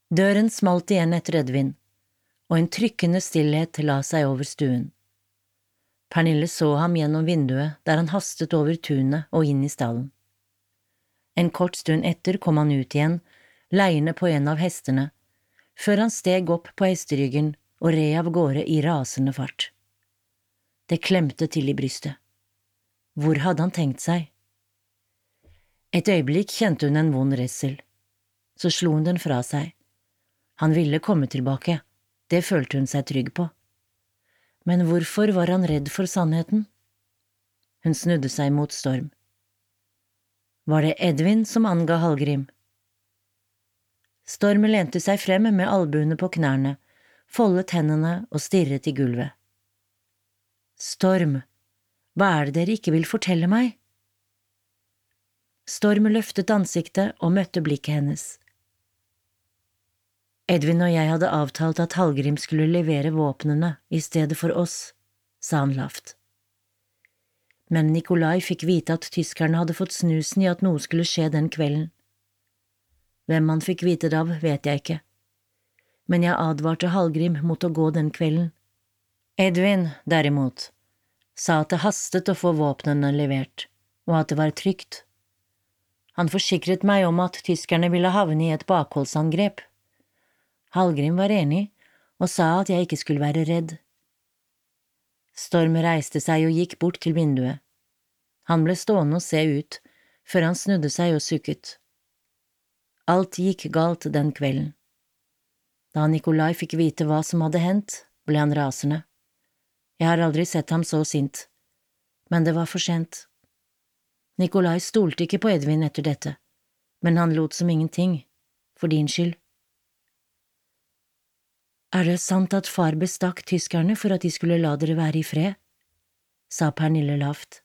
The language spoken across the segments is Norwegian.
Døren smalt igjen etter Edvin, og en trykkende stillhet la seg over stuen. Pernille så ham gjennom vinduet der han hastet over tunet og inn i stallen. En kort stund etter kom han ut igjen, leiende på en av hestene, før han steg opp på hesteryggen og red av gårde i rasende fart. Det klemte til i brystet. Hvor hadde han tenkt seg? Et øyeblikk kjente hun en vond redsel. Så slo hun den fra seg. Han ville komme tilbake, det følte hun seg trygg på. Men hvorfor var han redd for sannheten? Hun snudde seg mot Storm. Var det Edvin som anga Hallgrim? Storm lente seg frem med albuene på knærne, foldet hendene og stirret i gulvet. Storm, hva er det dere ikke vil fortelle meg? Storm løftet ansiktet og møtte blikket hennes. Edvin og jeg hadde avtalt at Hallgrim skulle levere våpnene i stedet for oss, sa han lavt. Men Nikolai fikk vite at tyskerne hadde fått snusen i at noe skulle skje den kvelden. Hvem han fikk vite det av, vet jeg ikke, men jeg advarte Hallgrim mot å gå den kvelden. Edvin, derimot, sa at det hastet å få våpnene levert, og at det var trygt. Han forsikret meg om at tyskerne ville havne i et bakholdsangrep. Hallgrim var enig og sa at jeg ikke skulle være redd. Storm reiste seg og gikk bort til vinduet. Han ble stående og se ut, før han snudde seg og sukket. Alt gikk galt den kvelden. Da Nikolai fikk vite hva som hadde hendt, ble han rasende. Jeg har aldri sett ham så sint, men det var for sent. Nikolai stolte ikke på Edvin etter dette, men han lot som ingenting, for din skyld. Er det sant at far bestakk tyskerne for at de skulle la dere være i fred? Sa Pernille lavt.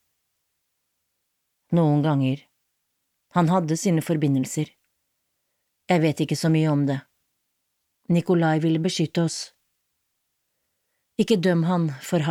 Noen ganger. Han hadde sine forbindelser. Jeg vet ikke så mye om det. Nikolai ville beskytte oss. Ikke døm han for